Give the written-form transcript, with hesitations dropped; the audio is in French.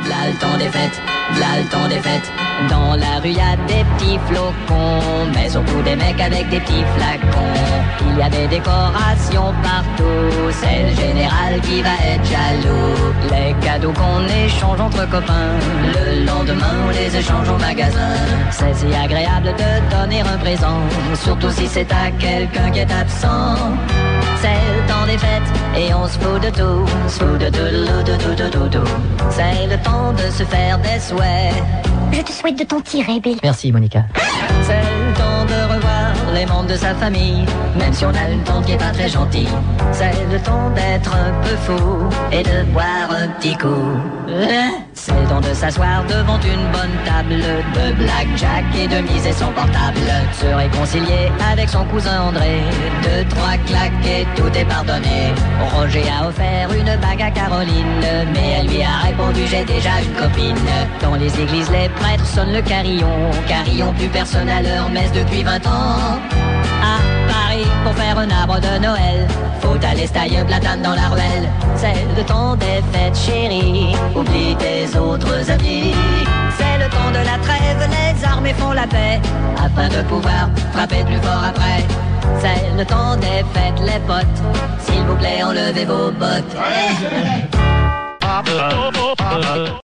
V'là le temps des fêtes, v'là le temps des fêtes. Dans la rue y a des petits flocons, mais surtout des mecs avec des petits flacons. Il y a des décorations partout, c'est le général qui va être jaloux. Les cadeaux qu'on échange entre copains, le lendemain on les échange au magasin. C'est si agréable de donner un présent, surtout si c'est à quelqu'un qui est absent. C'est le temps des fêtes et on se fout de tout, se fout de tout. C'est le temps de se faire des souhaits. Je te souhaite de t'en tirer, Bill. Merci, Monica. C'est le temps de revoir les membres de sa famille, même si on a une tante qui est pas très gentille. C'est le temps d'être un peu fou et de boire un petit coup. C'est le temps de s'asseoir devant une bonne table de blackjack et de miser son portable. Se réconcilier avec son cousin André, 2-3 claques et tout est pardonné. Roger a offert une bague à Caroline, mais elle lui a répondu j'ai déjà une copine. Dans les églises les prêtres sonnent le carillon, carillon plus personne à leur messe depuis 20 ans. À Paris, pour faire un arbre de Noël, faut aller se tailler un platane dans la ruelle. C'est le temps des fêtes chérie, oublie tes autres amis. C'est le temps de la trêve, les armées font la paix, afin de pouvoir frapper plus fort après. C'est le temps des fêtes les potes, s'il vous plaît enlevez vos bottes.